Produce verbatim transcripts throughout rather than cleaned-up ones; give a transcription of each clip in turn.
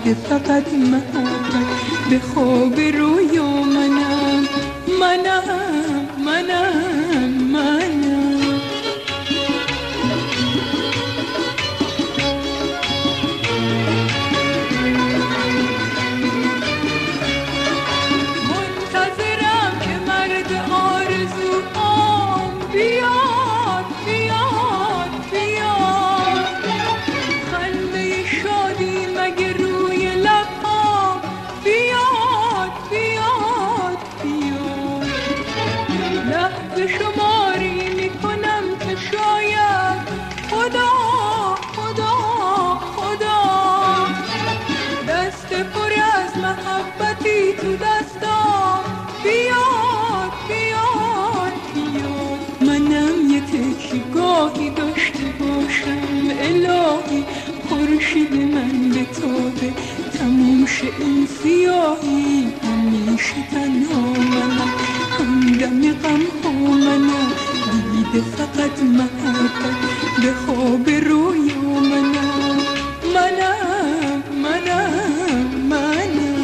دیده فقط محبت به خواب رویا منم منم منم منم منتظرم که مرد آرزوام بیاد بیاد بیاد خنده شادی مگه روی لبام بیاد بیاد بیاد لحظه شماری میکنم که شاید خدا خدا خدا دست پر از محبتی تو دستام بیاد بیاد بیاد منم یه تکی گاهی داشته باشم الهی خورشید من به تابه تموم شه این سیاهی همیشه تنها منم همدم غم ها منم دیده فقط محبت به خواب رویا منم منم منم منم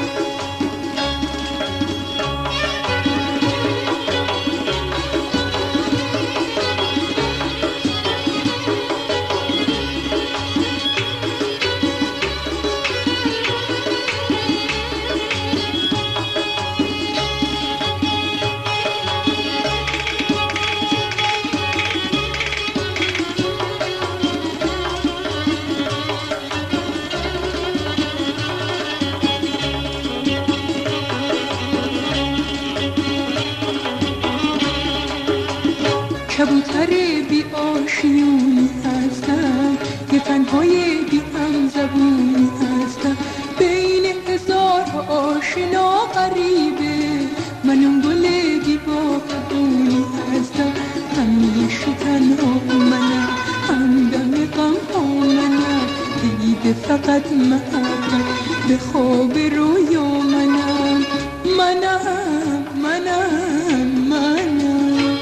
کبوتر بی آشیونی هستم یه تنهای بی هم زبونی هستم بین هزار آشنا غریبه من اون گل بی باغبونی هستم همیشه تنها منم همدم غم ها منم دیده فقط محبت به خواب رویا منم منم منم منم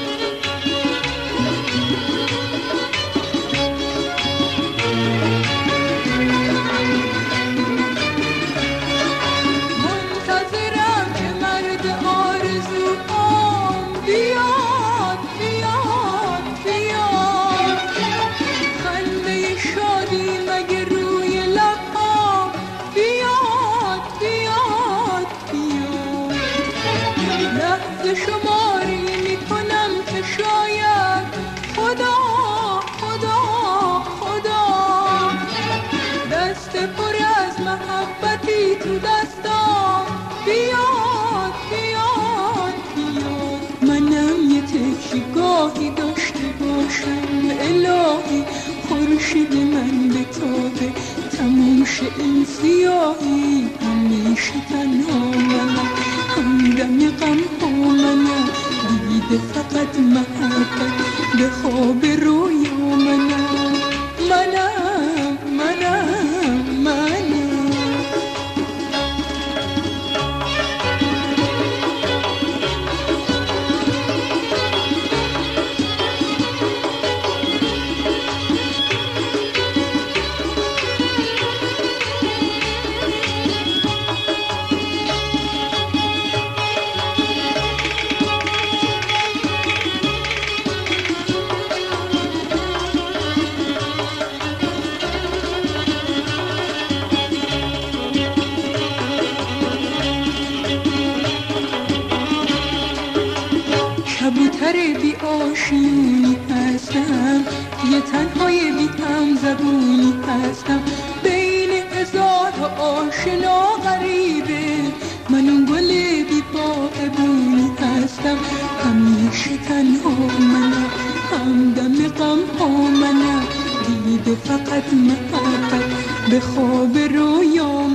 شماری میکنم که شاید خدا خدا خدا دست پر از محبتی تو دستام بیاد بیاد بیاد منم یه تکی گاهی داشته باشم الهی خورشید من به تابه تموم شه این سیاهی همیشه تنها منم همدم غم ها منم دیده فقط محبت به خواب رویا منم منم منم منم کبوتر بی آشیونی هستم یه تنهای بی هم زبونی هستم بین هزار آشنا غریبه من اون گل بی باغبونی هستم همیشه تنها منم همدم غم ها منم دیده فقط محبت به خواب رویا